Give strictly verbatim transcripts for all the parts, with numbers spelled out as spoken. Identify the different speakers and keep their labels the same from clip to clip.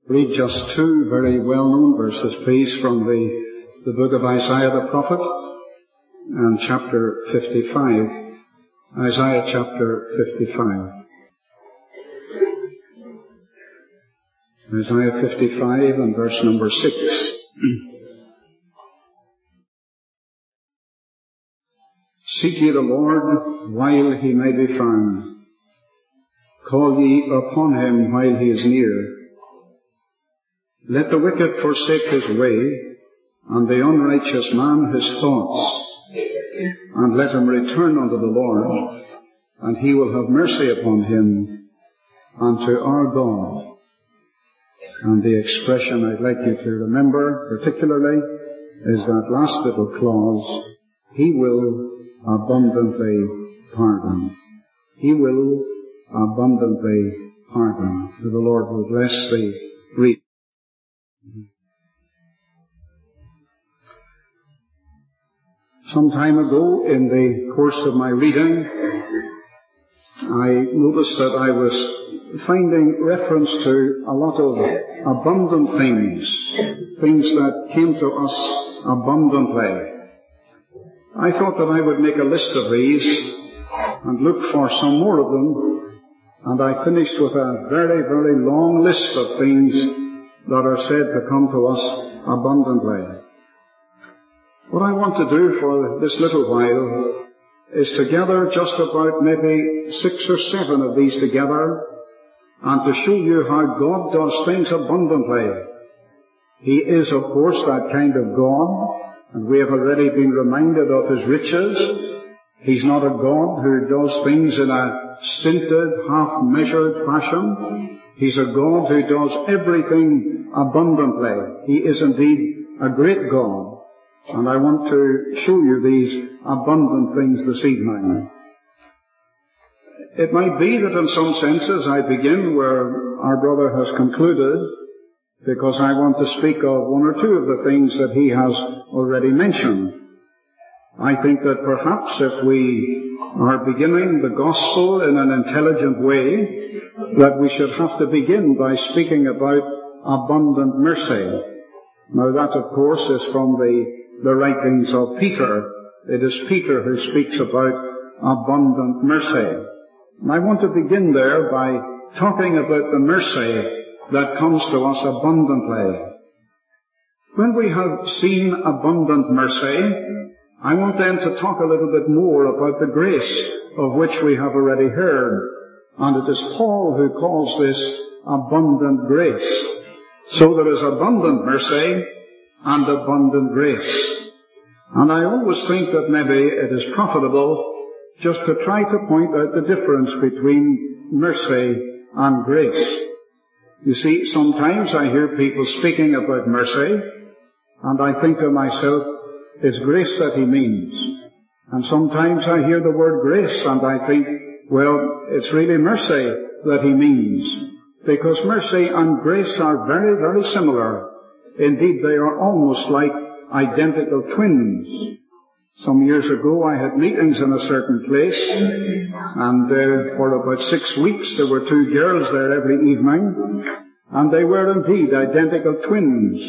Speaker 1: Read just two very well-known verses, please, from the, the book of Isaiah the prophet, and chapter fifty-five. Isaiah chapter fifty-five. Isaiah fifty-five and verse number six. Seek ye the Lord while he may be found. Call ye upon him while he is near. Let the wicked forsake his way, and the unrighteous man his thoughts. And let him return unto the Lord, and he will have mercy upon him, and to our God. And the expression I'd like you to remember particularly is that last little clause, he will abundantly pardon. He will abundantly pardon. So the Lord will bless the reading. Some time ago, in the course of my reading, I noticed that I was finding reference to a lot of abundant things, things that came to us abundantly. I thought that I would make a list of these and look for some more of them, and I finished with a very, very long list of things that are said to come to us abundantly. What I want to do for this little while is to gather just about maybe six or seven of these together and to show you how God does things abundantly. He is, of course, that kind of God, and we have already been reminded of His riches. He's not a God who does things in a stinted, half-measured fashion. He's a God who does everything abundantly. He is indeed a great God. And I want to show you these abundant things this evening. It might be that in some senses I begin where our brother has concluded, because I want to speak of one or two of the things that he has already mentioned. I think that perhaps if we are beginning the gospel in an intelligent way, that we should have to begin by speaking about abundant mercy. Now that, of course, is from the the writings of Peter. It is Peter who speaks about abundant mercy. And I want to begin there by talking about the mercy that comes to us abundantly. When we have seen abundant mercy, I want then to talk a little bit more about the grace of which we have already heard. And it is Paul who calls this abundant grace. So there is abundant mercy and abundant grace. And I always think that maybe it is profitable just to try to point out the difference between mercy and grace. You see, sometimes I hear people speaking about mercy, and I think to myself, it's grace that he means. And sometimes I hear the word grace, and I think, well, it's really mercy that he means. Because mercy and grace are very, very similar. Indeed, they are almost like identical twins. Some years ago I had meetings in a certain place, and uh, for about six weeks there were two girls there every evening, and they were indeed identical twins.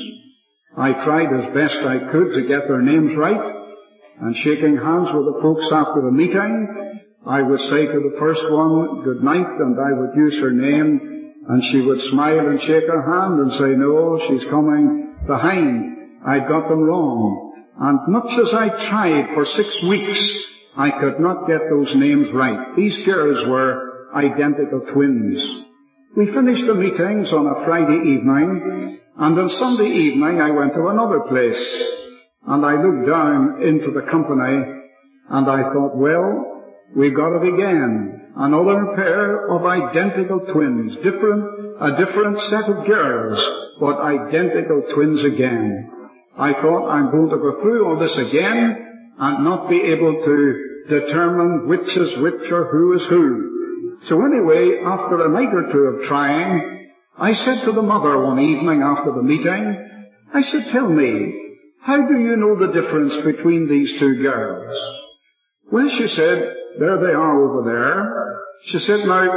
Speaker 1: I tried as best I could to get their names right, and shaking hands with the folks after the meeting, I would say to the first one, good night, and I would use her name, and she would smile and shake her hand and say, no, she's coming behind. I'd got them wrong. And much as I tried for six weeks, I could not get those names right. These girls were identical twins. We finished the meetings on a Friday evening, and on Sunday evening I went to another place. And I looked down into the company, and I thought, well, we got it again. Another pair of identical twins, different, a different set of girls, but identical twins again. I thought, I'm going to go through all this again and not be able to determine which is which or who is who. So anyway, after a night or two of trying, I said to the mother one evening after the meeting, I said, tell me, how do you know the difference between these two girls? Well, she said, there they are over there. She said, now,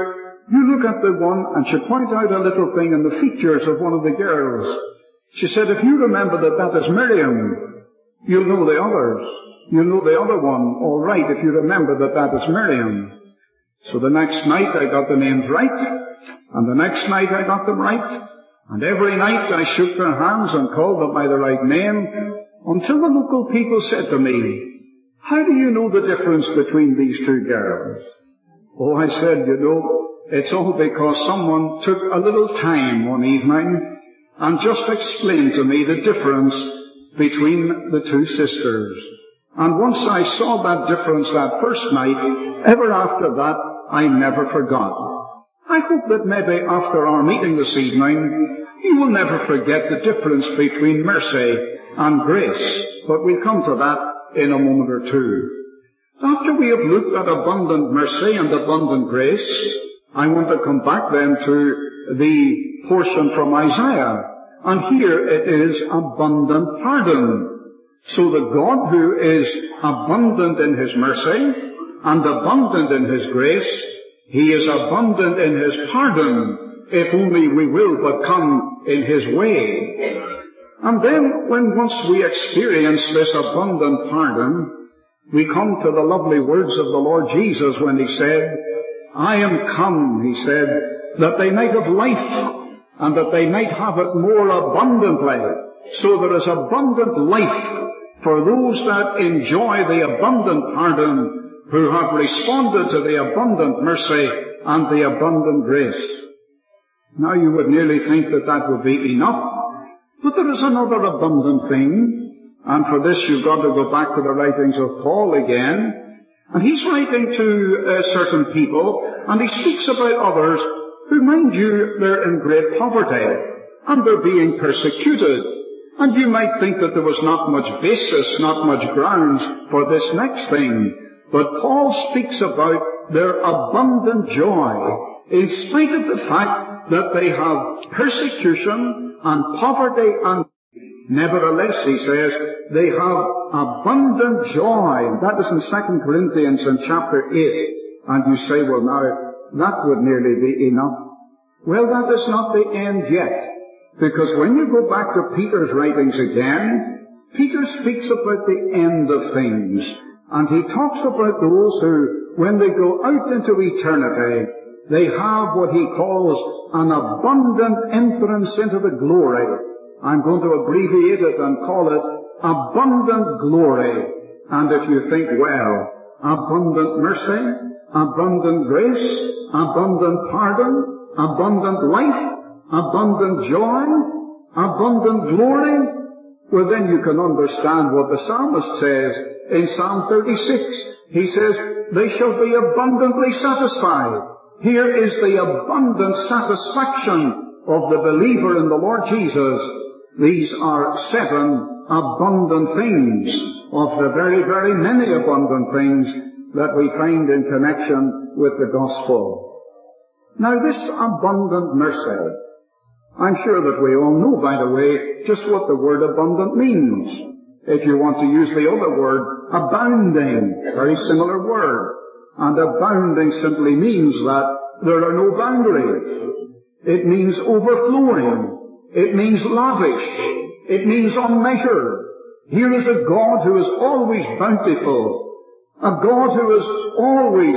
Speaker 1: You look at the one, and she pointed out a little thing in the features of one of the girls. She said, if you remember that that is Miriam, you'll know the others. You'll know the other one all right if you remember that that is Miriam. So the next night I got the names right, and the next night I got them right, and every night I shook their hands and called them by the right name, until the local people said to me, how do you know the difference between these two girls? Oh, I said, you know, it's all because someone took a little time one evening and just explained to me the difference between the two sisters. And once I saw that difference that first night, ever after that, I never forgot. I hope that maybe after our meeting this evening, you will never forget the difference between mercy and grace. But we'll come to that in a moment or two. After we have looked at abundant mercy and abundant grace, I want to come back then to the portion from Isaiah. And here it is abundant pardon. So the God who is abundant in His mercy and abundant in His grace, He is abundant in His pardon, if only we will but come in His way. And then, when once we experience this abundant pardon, we come to the lovely words of the Lord Jesus when He said, I am come, He said, that they might have life, and that they might have it more abundantly. So there is abundant life for those that enjoy the abundant pardon, who have responded to the abundant mercy and the abundant grace. Now you would nearly think that that would be enough, but there is another abundant thing, and for this you've got to go back to the writings of Paul again, and he's writing to uh, certain people, and he speaks about others who, mind you, they're in great poverty, and they're being persecuted. And you might think that there was not much basis, not much grounds for this next thing. But Paul speaks about their abundant joy, in spite of the fact that they have persecution and poverty, and nevertheless, he says, they have abundant joy. That is in Second Corinthians in chapter eight. And you say, well now, that would nearly be enough. Well, that is not the end yet. Because when you go back to Peter's writings again, Peter speaks about the end of things. And he talks about those who, when they go out into eternity, they have what he calls an abundant entrance into the glory. I'm going to abbreviate it and call it abundant glory. And if you think, well, abundant mercy, abundant grace, abundant pardon, abundant life, abundant joy, abundant glory, well then you can understand what the psalmist says in Psalm thirty-six. He says, they shall be abundantly satisfied. Here is the abundant satisfaction of the believer in the Lord Jesus. These are seven abundant things of the very, very many abundant things that we find in connection with the gospel. Now this abundant mercy, I'm sure that we all know, by the way, just what the word abundant means. If you want to use the other word, abounding, very similar word. And abounding simply means that there are no boundaries. It means overflowing. It means lavish. It means unmeasured. Here is a God who is always bountiful. A God who is always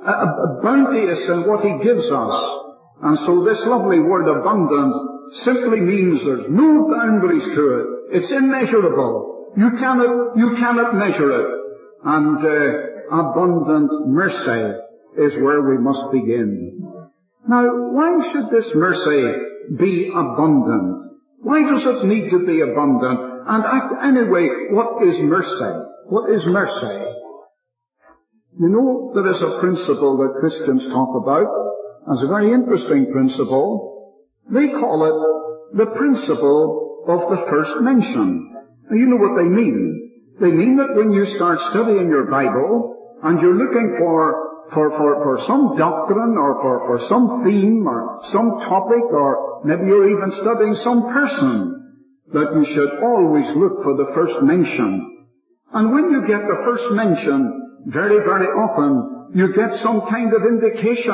Speaker 1: uh, bounteous in what He gives us. And so this lovely word abundant simply means there's no boundaries to it. It's immeasurable. You cannot, you cannot measure it. And uh, abundant mercy is where we must begin. Now, why should this mercy be abundant? Why does it need to be abundant? And anyway, what is mercy? What is mercy? You know, there is a principle that Christians talk about. It's a very interesting principle. They call it the principle of the first mention. Now, you know what they mean. They mean that when you start studying your Bible and you're looking for, for, for, for some doctrine or for, for some theme or some topic, or maybe you're even studying some person, that you should always look for the first mention. And when you get the first mention, very, very often you get some kind of indication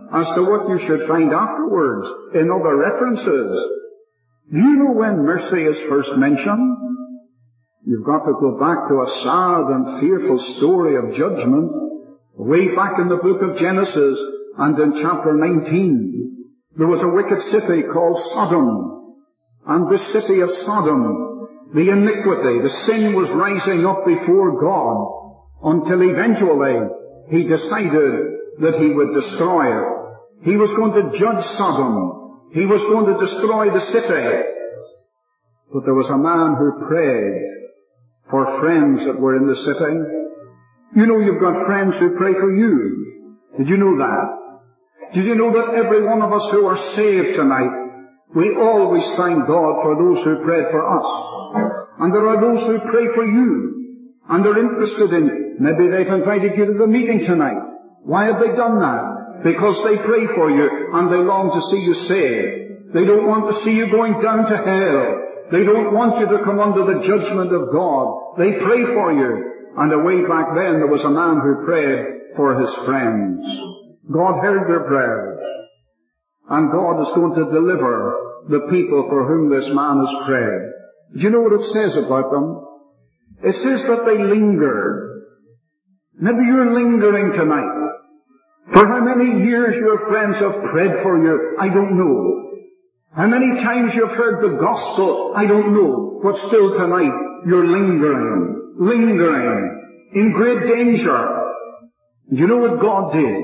Speaker 1: as to what you should find afterwards in other references. Do you know when mercy is first mentioned? You've got to go back to a sad and fearful story of judgment, way back in the book of Genesis and in chapter nineteen. There was a wicked city called Sodom, and this city of Sodom, the iniquity, the sin was rising up before God until eventually He decided that He would destroy it. He was going to judge Sodom. He was going to destroy the city. But there was a man who prayed for friends that were in the city. You know you've got friends who pray for you. Did you know that? Did you know that every one of us who are saved tonight, we always thank God for those who prayed for us. And there are those who pray for you. And they're interested in, maybe they've invited you to the meeting tonight. Why have they done that? Because they pray for you and they long to see you saved. They don't want to see you going down to hell. They don't want you to come under the judgment of God. They pray for you. And away back then there was a man who prayed for his friends. God heard their prayers. And God is going to deliver the people for whom this man has prayed. Do you know what it says about them? It says that they lingered. Maybe you're lingering tonight. For how many years your friends have prayed for you, I don't know. How many times you've heard the gospel, I don't know. But still tonight, you're lingering, lingering, in great danger. Do you know what God did?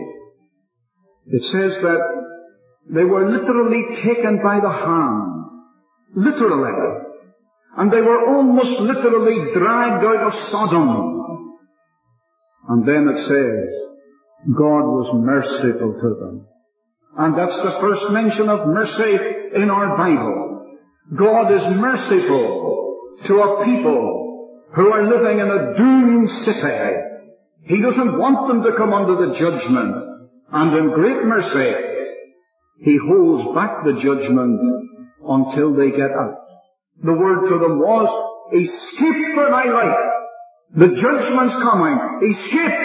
Speaker 1: It says that they were literally taken by the hand. Literally. And they were almost literally dragged out of Sodom. And then it says, God was merciful to them. And that's the first mention of mercy in our Bible. God is merciful to a people who are living in a doomed city. He doesn't want them to come under the judgment. And in great mercy, He holds back the judgment until they get out. The word to them was, escape for my life. The judgment's coming. Escape.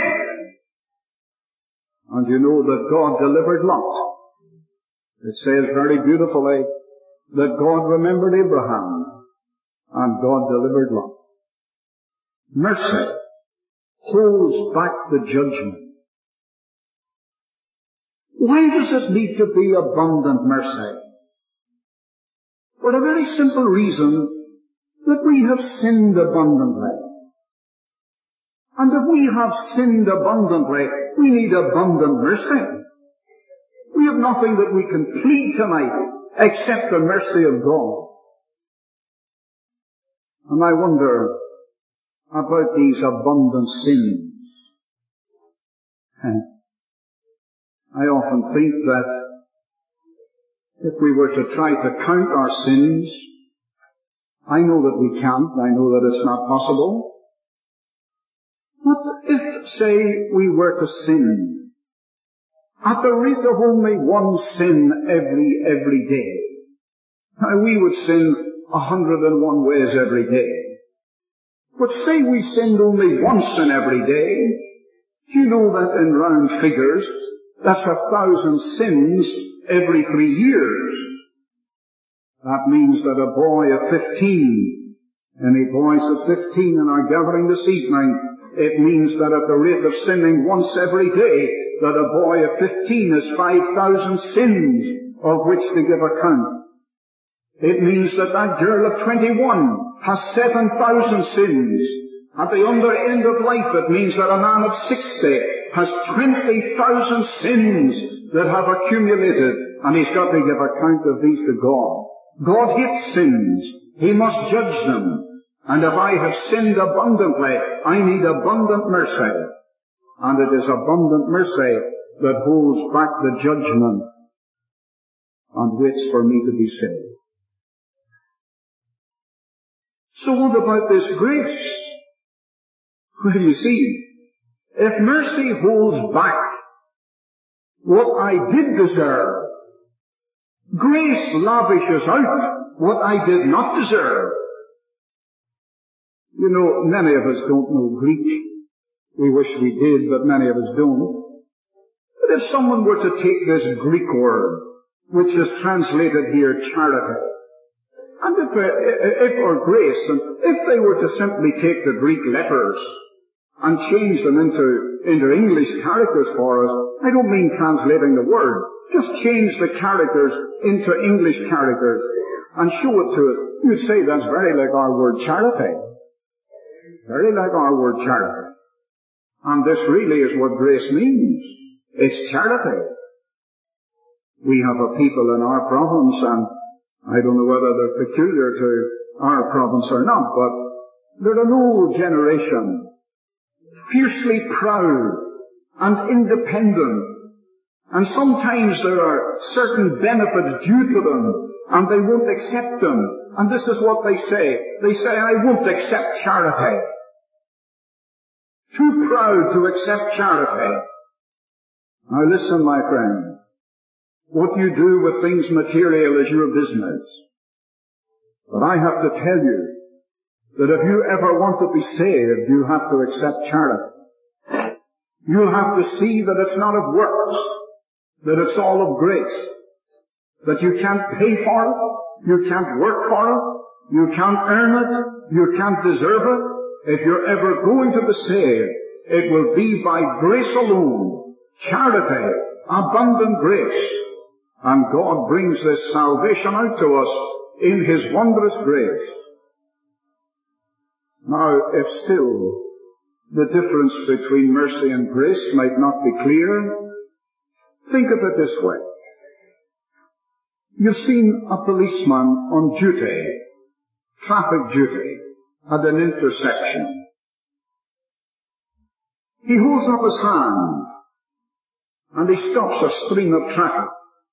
Speaker 1: And you know that God delivered Lot. It says very beautifully that God remembered Abraham and God delivered Lot. Mercy holds back the judgment. Why does it need to be abundant mercy? For a very simple reason, that we have sinned abundantly. And if we have sinned abundantly, we need abundant mercy. We have nothing that we can plead tonight except the mercy of God. And I wonder about these abundant sins. And I often think that if we were to try to count our sins, I know that we can't, I know that it's not possible. But if, say, we were to sin at the rate of only one sin every, every day, now we would sin a hundred and one ways every day. But say we sinned only once in every day, do you know that in round figures, that's a thousand sins every three years. That means that a boy of fifteen, any boys of fifteen in our gathering this evening, it means that at the rate of sinning once every day, that a boy of fifteen has five thousand sins of which to give account. It means that that girl of twenty-one has seven thousand sins. At the under end of life, it means that a man of sixty has twenty thousand sins that have accumulated, and he's got to give account of these to God. God hates sins. He must judge them. And if I have sinned abundantly, I need abundant mercy. And it is abundant mercy that holds back the judgment and waits for me to be saved. So what about this grace? Well, you see, if mercy holds back what I did deserve, grace lavishes out what I did not deserve. You know, many of us don't know Greek. We wish we did, but many of us don't. But if someone were to take this Greek word, which is translated here charity, and if, uh, if or grace, and if they were to simply take the Greek letters and change them into, into English characters for us, I don't mean translating the word, just change the characters into English characters and show it to us, you'd say that's very like our word charity. Very like our word charity. And this really is what grace means. It's charity. We have a people in our province, and I don't know whether they're peculiar to our province or not, but they're an old generation, fiercely proud and independent. And sometimes there are certain benefits due to them, and they won't accept them. And this is what they say. They say, I won't accept charity. Too proud to accept charity. Now listen, my friend. What you do with things material is your business. But I have to tell you that if you ever want to be saved, you have to accept charity. You'll have to see that it's not of works, that it's all of grace, that you can't pay for it, you can't work for it, you can't earn it, you can't deserve it. If you're ever going to be saved, it will be by grace alone, charity, abundant grace. And God brings this salvation out to us in His wondrous grace. Now, if still the difference between mercy and grace might not be clear, think of it this way. You've seen a policeman on duty, traffic duty, at an intersection. He holds up his hand and he stops a stream of traffic.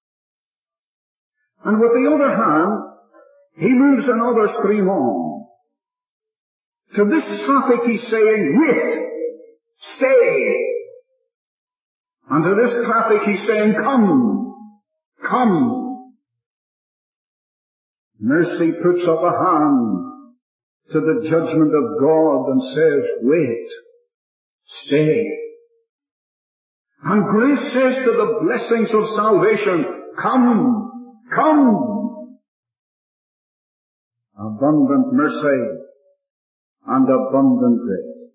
Speaker 1: And with the other hand, he moves another stream on. To this traffic he's saying, wait, stay. And to this traffic he's saying, come, come. Mercy puts up a hand to the judgment of God and says, wait, stay. And grace says to the blessings of salvation, come, come. Abundant mercy and abundant grace.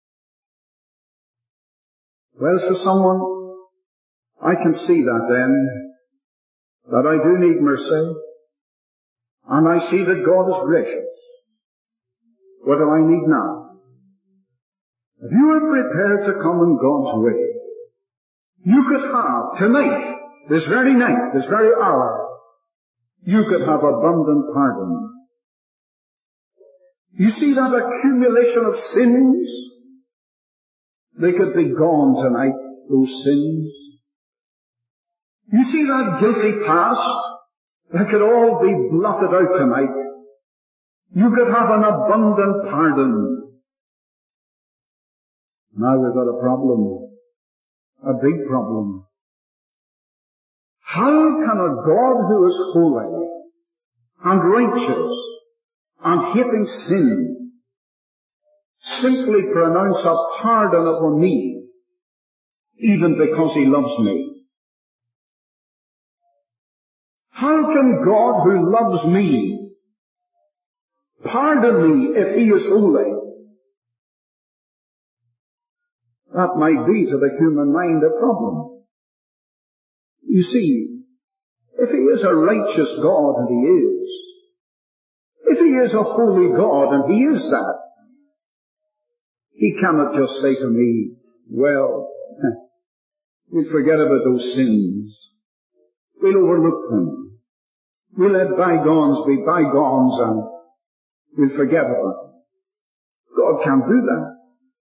Speaker 1: Well, says someone, I can see that then, that I do need mercy, and I see that God is gracious. What do I need now? If you are prepared to come in God's way, you could have tonight, this very night, this very hour, you could have abundant pardon. You see that accumulation of sins? They could be gone tonight, those sins. You see that guilty past? That could all be blotted out tonight. You could have an abundant pardon. Now we've got a problem. A big problem. How can a God who is holy and righteous and hating sin simply pronounce a pardon upon me, even because He loves me? How can God who loves me pardon me if He is holy? That might be to the human mind a problem. You see, if He is a righteous God, and He is, if He is a holy God, and He is that, He cannot just say to me, well, we'll forget about those sins. We'll overlook them. We'll let bygones be bygones and we'll forget about them. God can't do that.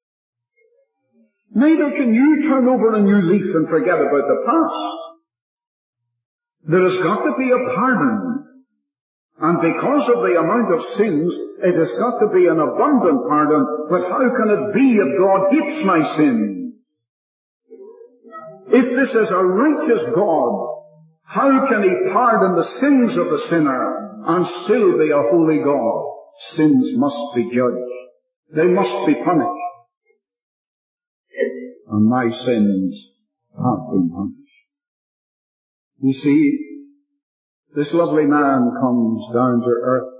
Speaker 1: Neither can you turn over a new leaf and forget about the past. There has got to be a pardon. And because of the amount of sins, it has got to be an abundant pardon. But how can it be if God hates my sin? If this is a righteous God, how can He pardon the sins of the sinner and still be a holy God? Sins must be judged. They must be punished. And my sins have been punished. You see, this lovely man comes down to earth,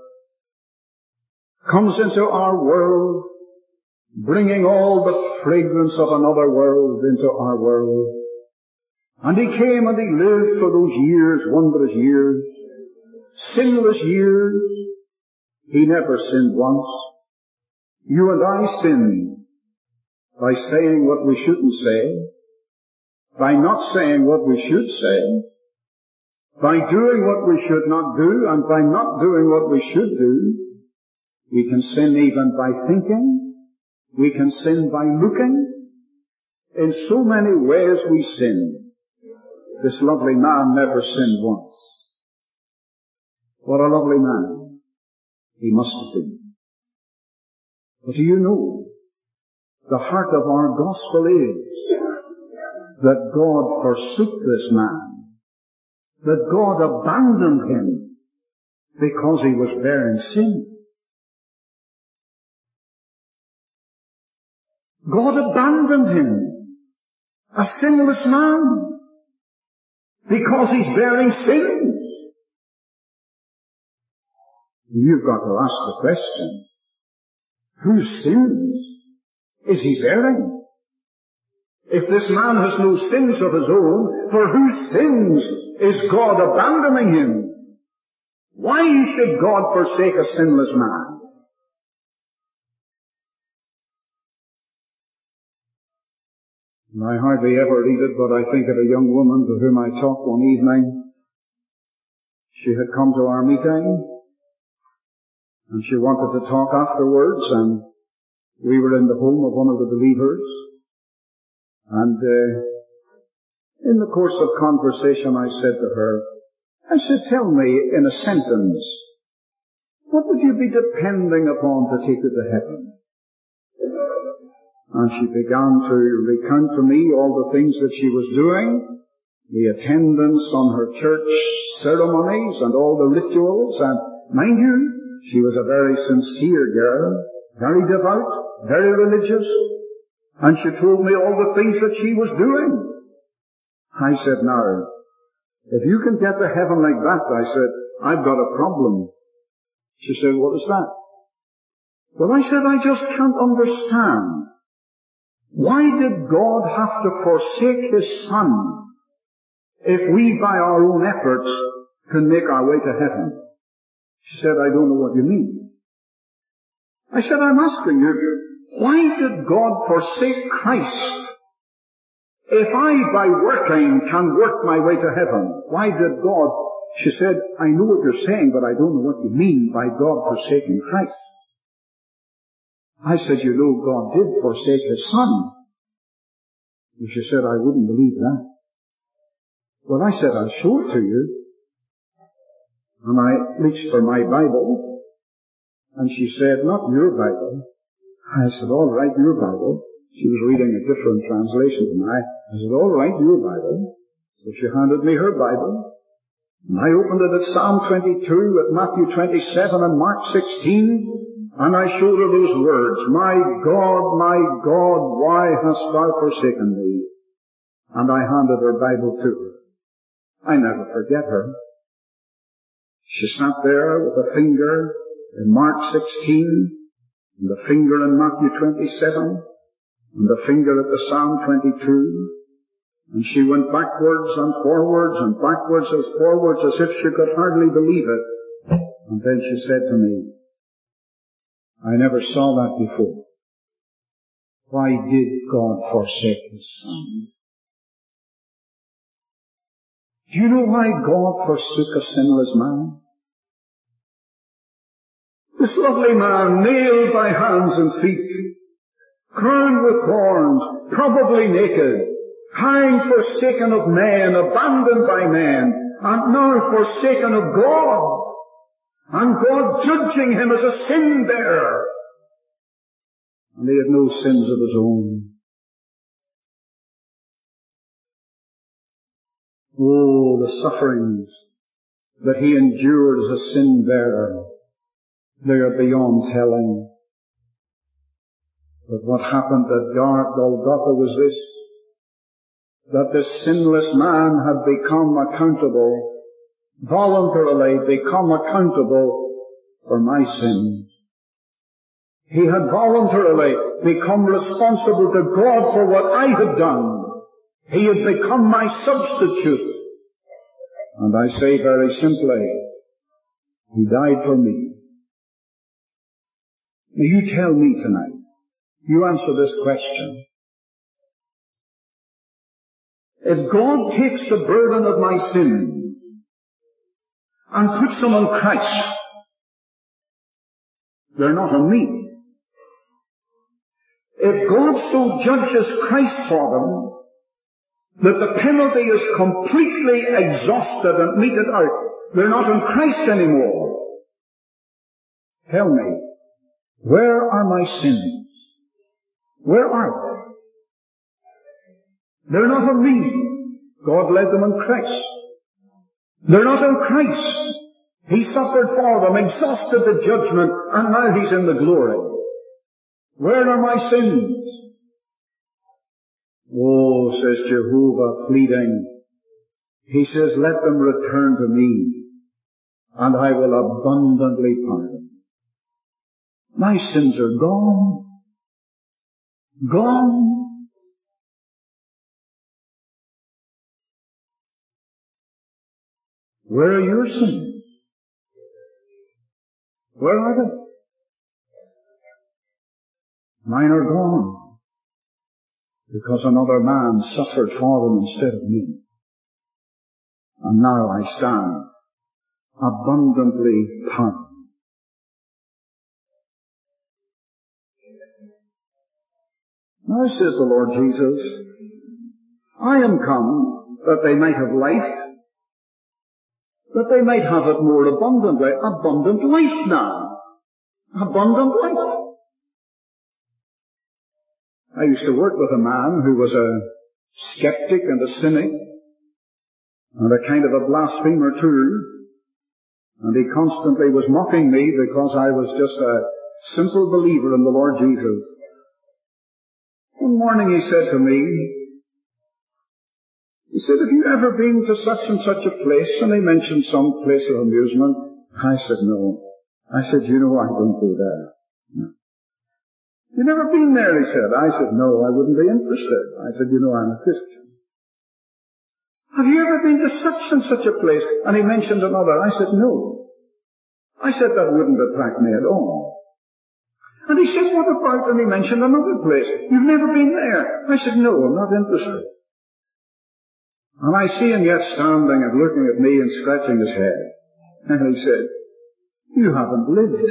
Speaker 1: comes into our world, bringing all the fragrance of another world into our world. And he came and he lived for those years, wondrous years, sinless years. He never sinned once. You and I sin by saying what we shouldn't say, by not saying what we should say, by doing what we should not do, and by not doing what we should do. We can sin even by thinking. We can sin by looking. In so many ways we sin. This lovely man never sinned once. What a lovely man he must have been. But do you know, the heart of our gospel is that God forsook this man, that God abandoned him because he was bearing sin. God abandoned him, a sinless man, because he's bearing sins. You've got to ask the question, whose sins is he bearing? If this man has no sins of his own, for whose sins is God abandoning him? Why should God forsake a sinless man? And I hardly ever read it, but I think of a young woman to whom I talked one evening. She had come to our meeting, and she wanted to talk afterwards, and we were in the home of one of the believers. And uh, in the course of conversation I said to her, I said, tell me in a sentence, what would you be depending upon to take you to heaven? And she began to recount to me all the things that she was doing, the attendance on her church ceremonies and all the rituals. And mind you, she was a very sincere girl, very devout, very religious. And she told me all the things that she was doing. I said, now, if you can get to heaven like that, I said, I've got a problem. She said, what is that? Well, I said, I just can't understand. Why did God have to forsake His Son if we by our own efforts can make our way to heaven? She said, I don't know what you mean. I said, I'm asking you, why did God forsake Christ if I by working can work my way to heaven? Why did God? She said, I know what you're saying, but I don't know what you mean by God forsaking Christ. I said, you know, God did forsake His Son. And she said, I wouldn't believe that. Well, I said, I'll show it to you. And I reached for my Bible, and she said, not your Bible. I said, all right, your Bible. She was reading a different translation than I. I said, all right, your Bible. So she handed me her Bible. And I opened it at Psalm twenty-two, at Matthew twenty-seven, and Mark sixteen. And I showed her those words, my God, my God, why hast thou forsaken me? And I handed her Bible to her. I never forget her. She sat there with a finger in Mark sixteen, and a finger in Matthew twenty-seven, and a finger at the Psalm twenty-two, and she went backwards and forwards and backwards and forwards as if she could hardly believe it. And then she said to me, I never saw that before. Why did God forsake His Son? Do you know why God forsook a sinless man? This lovely man, nailed by hands and feet, crowned with thorns, probably naked, lying forsaken of men, abandoned by men, and now forsaken of God. And God judging him as a sin bearer. And he had no sins of his own. Oh, the sufferings that he endured as a sin bearer, they are beyond telling. But what happened at Golgotha was this, that this sinless man had become accountable, voluntarily become accountable for my sins. He had voluntarily become responsible to God for what I had done. He had become my substitute. And I say very simply, He died for me. Now you tell me tonight, you answer this question. If God takes the burden of my sin and puts them on Christ, they're not on me. If God so judges Christ for them, that the penalty is completely exhausted and meted out, they're not on Christ anymore. Tell me, where are my sins? Where are they? They're not on me. God led them on Christ. They're not on Christ. He suffered for them, exhausted the judgment, and now He's in the glory. Where are my sins? Oh, says Jehovah, pleading. He says, let them return to me, and I will abundantly pardon. My sins are gone. Gone. Where are your sins? Where are they? Mine are gone, because another man suffered for them instead of me. And now I stand abundantly pardoned. Now says the Lord Jesus, I am come that they might have life, that they might have it more abundantly. Abundant life now. Abundant life. I used to work with a man who was a skeptic and a cynic, and a kind of a blasphemer too, and he constantly was mocking me because I was just a simple believer in the Lord Jesus. One morning he said to me, he said, have you ever been to such and such a place? And he mentioned some place of amusement. I said, no. I said, you know, I don't go there. No. You never been there, he said. I said, no, I wouldn't be interested. I said, you know, I'm a Christian. Have you ever been to such and such a place? And he mentioned another. I said, no. I said, that wouldn't attract me at all. And he said, what about? And he mentioned another place. You've never been there. I said, no, I'm not interested. And I see him yet standing and looking at me and scratching his head. And he said, you haven't lived.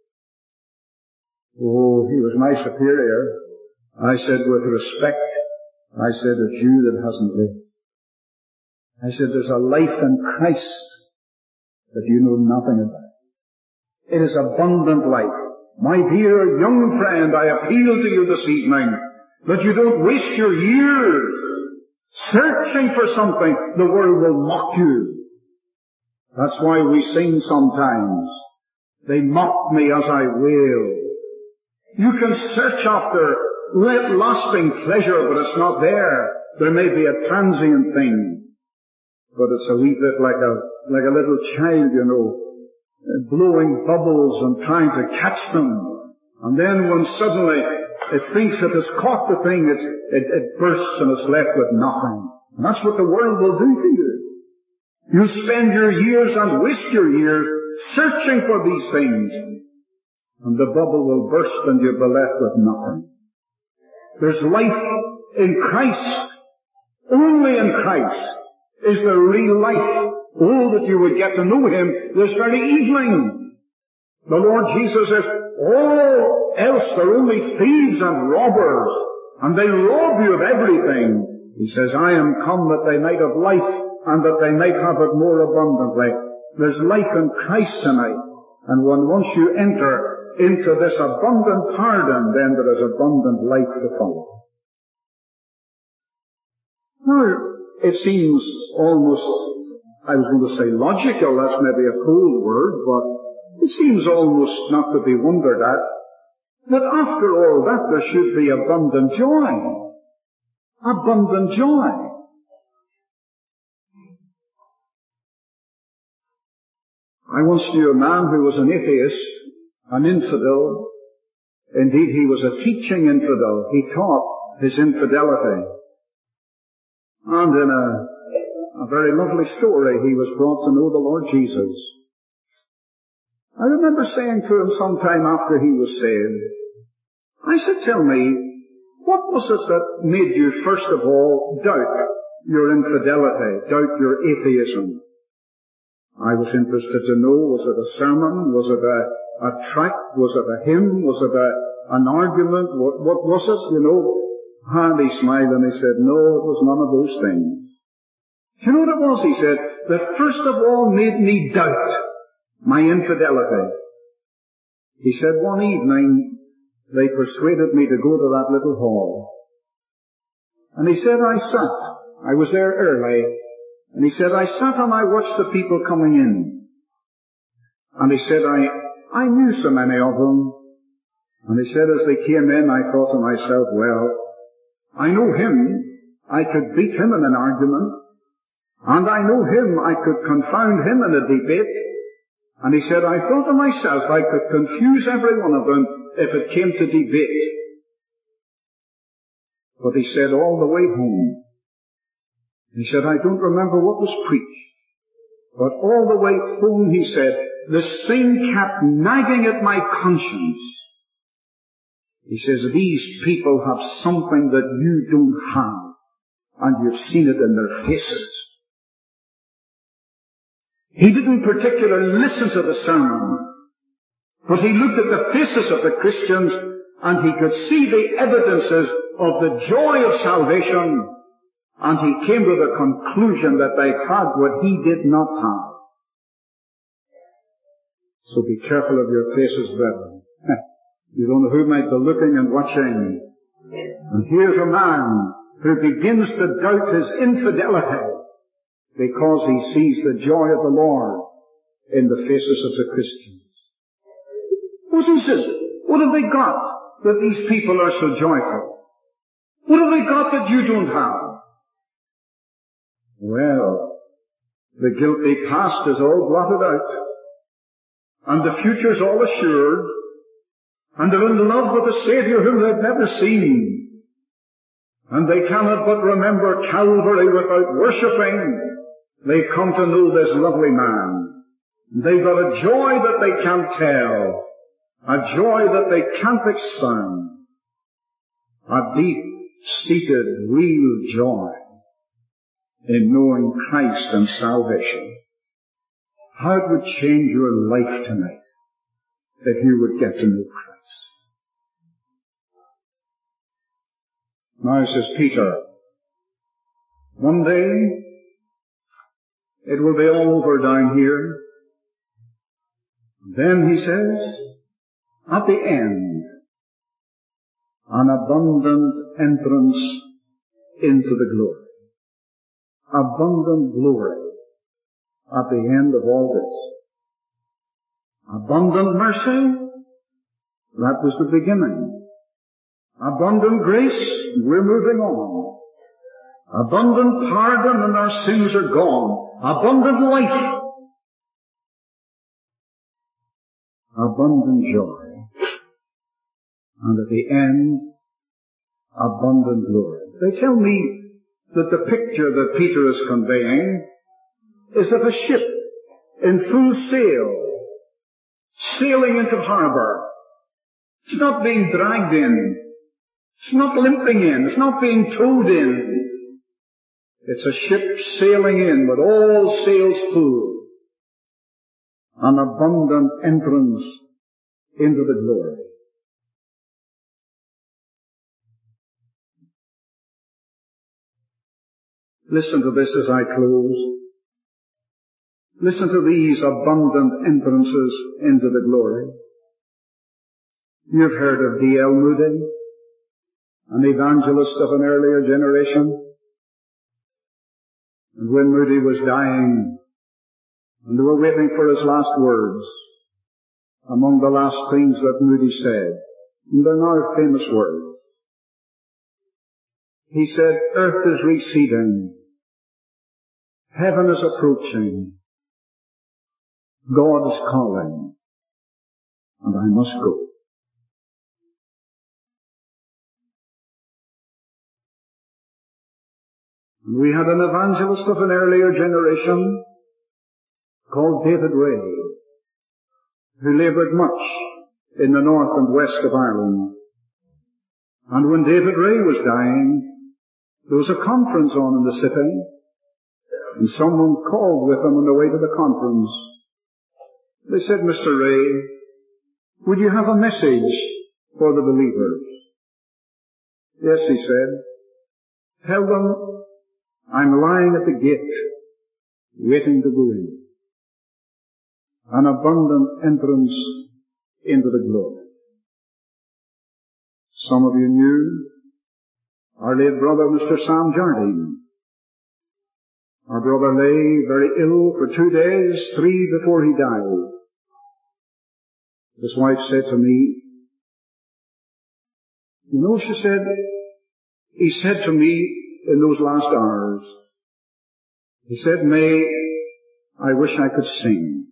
Speaker 1: Oh, he was my superior. I said, with respect, I said, it's you that hasn't lived. I said, there's a life in Christ that you know nothing about. It is abundant life. My dear young friend, I appeal to you this evening that you don't waste your years searching for something. The world will mock you. That's why we sing sometimes, they mock me as I wail. You can search after lasting pleasure, but it's not there. There may be a transient thing, but it's a wee bit like a, like a little child, you know, blowing bubbles and trying to catch them. And then when suddenly it thinks it has caught the thing, it, it, it bursts and it's left with nothing. And that's what the world will do to you. You'll spend your years and waste your years searching for these things. And the bubble will burst and you'll be left with nothing. There's life in Christ. Only in Christ is there real life. Oh, that you would get to know Him this very evening. The Lord Jesus says, all else they're only thieves and robbers, and they rob you of everything. He says, I am come that they might have life, and that they might have it more abundantly. There's life in Christ tonight, and when once you enter into this abundant pardon, then there is abundant life to follow. Now, it seems almost, I was going to say logical, that's maybe a cold word, but it seems almost not to be wondered at, that after all that there should be abundant joy. Abundant joy. I once knew a man who was an atheist, an infidel. Indeed, he was a teaching infidel. He taught his infidelity. And in a, a very lovely story, he was brought to know the Lord Jesus. I remember saying to him some time after he was saved, I said, tell me, what was it that made you first of all doubt your infidelity, doubt your atheism? I was interested to know, was it a sermon? Was it a, a tract? Was it a hymn? Was it a, an argument? What, what was it, you know? And he smiled and he said, no, it was none of those things. Do you know what it was? He said, that first of all made me doubt my infidelity. He said, one evening, they persuaded me to go to that little hall. And he said, I sat. I was there early. And he said, I sat and I watched the people coming in. And he said, I, I knew so many of them. And he said, as they came in, I thought to myself, well, I know him. I could beat him in an argument. And I know him. I could confound him in a debate. And he said, I thought to myself, I could confuse every one of them if it came to debate. But he said, all the way home, he said, I don't remember what was preached, but all the way home, he said, this thing kept nagging at my conscience. He says, these people have something that you don't have, and you've seen it in their faces. He didn't particularly listen to the sermon, but he looked at the faces of the Christians, and he could see the evidences of the joy of salvation. And he came to the conclusion that they had what he did not have. So be careful of your faces, brethren. You don't know who might be looking and watching. And here's a man who begins to doubt his infidelity because he sees the joy of the Lord in the faces of the Christians. What is it? What have they got that these people are so joyful? What have they got that you don't have? Well, the guilty past is all blotted out, and the future's all assured, and they're in love with a Saviour whom they've never seen, and they cannot but remember Calvary without worshipping. They come to know this lovely man. They've got a joy that they can't tell, a joy that they can't expound, a deep-seated, real joy in knowing Christ and salvation. How it would change your life tonight if you would get to know Christ. Now, says Peter, one day it will be all over down here. Then, he says, at the end, an abundant entrance into the glory. Abundant glory at the end of all this. Abundant mercy, that was the beginning. Abundant grace, we're moving on. Abundant pardon and our sins are gone. Abundant life. Abundant joy. And at the end, abundant glory. They tell me that the picture that Peter is conveying is of a ship in full sail, sailing into harbor. It's not being dragged in. It's not limping in. It's not being towed in. It's a ship sailing in with all sails full. An abundant entrance into the glory. Listen to this as I close. Listen to these abundant entrances into the glory. You've heard of D L Moody, an evangelist of an earlier generation. And when Moody was dying, and they were waiting for his last words, among the last things that Moody said, and they're now famous words, he said, earth is receding. Heaven is approaching. God is calling, and I must go. We had an evangelist of an earlier generation called David Ray, who laboured much in the north and west of Ireland. And when David Ray was dying, there was a conference on in the city, and someone called with him on the way to the conference. They said, Mister Ray, would you have a message for the believers? Yes, he said. Tell them I'm lying at the gate, waiting to go in. An abundant entrance into the glory. Some of you knew our late brother, Mister Sam Jardine. Our brother lay very ill for two days, three before he died. His wife said to me, you know, she said, he said to me in those last hours, he said, May, I wish I could sing.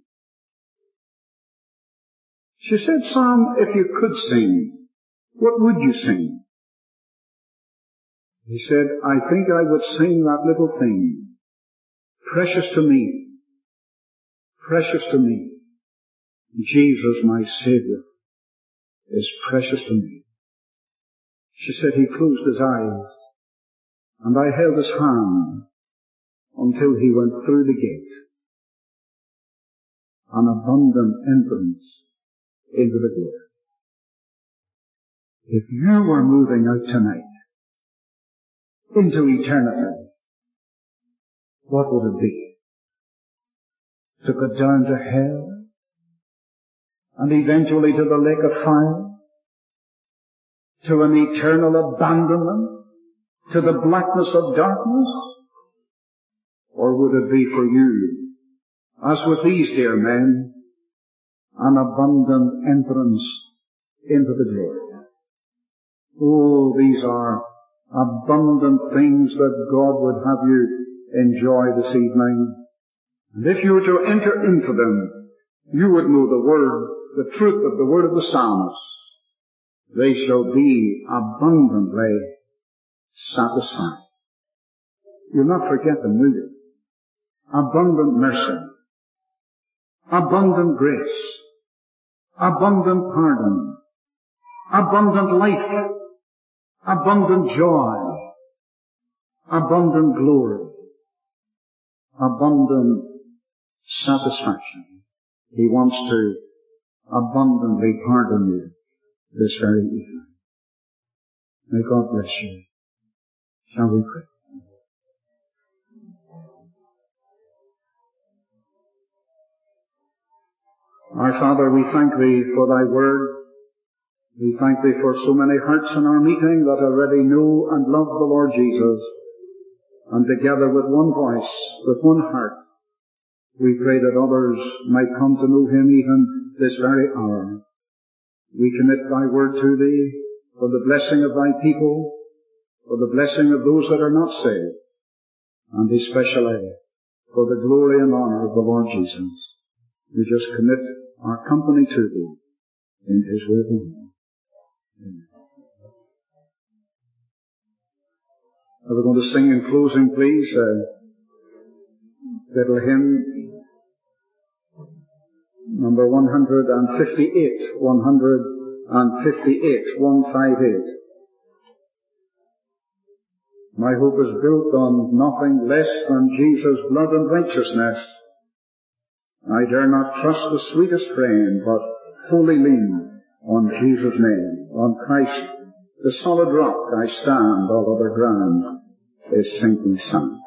Speaker 1: She said, Sam, if you could sing, what would you sing? He said, I think I would sing that little thing, precious to me, precious to me. Jesus, my Savior, is precious to me. She said he closed his eyes, and I held his hand until he went through the gate. An abundant entrance into the glory. If you were moving out tonight into eternity, what would it be? To go down to hell and eventually to the lake of fire? To an eternal abandonment? To the blackness of darkness? Or would it be for you, as with these dear men, an abundant entrance into the glory? Oh, these are abundant things that God would have you enjoy this evening. And if you were to enter into them, you would know the word, the truth of the word of the psalmist. They shall be abundantly satisfied. You'll not forget them, will you? Abundant mercy, abundant grace, abundant pardon, abundant life, abundant joy, abundant glory, abundant satisfaction. He wants to abundantly pardon you this very evening. May God bless you. Shall we pray? Our Father, we thank Thee for Thy word. We thank Thee for so many hearts in our meeting that already know and love the Lord Jesus. And together with one voice, with one heart, we pray that others might come to know Him even this very hour. We commit Thy word to Thee for the blessing of Thy people, for the blessing of those that are not saved, and especially for the glory and honor of the Lord Jesus. We just commit our company to Thee in His worthy name. Amen. We're going to sing in closing, please, a little hymn, number one hundred fifty-eight, one hundred fifty-eight, one fifty-eight. My hope is built on nothing less than Jesus' blood and righteousness. I dare not trust the sweetest frame, but wholly lean on Jesus' name. On Christ, the solid rock, I stand, all other ground is sinking sand.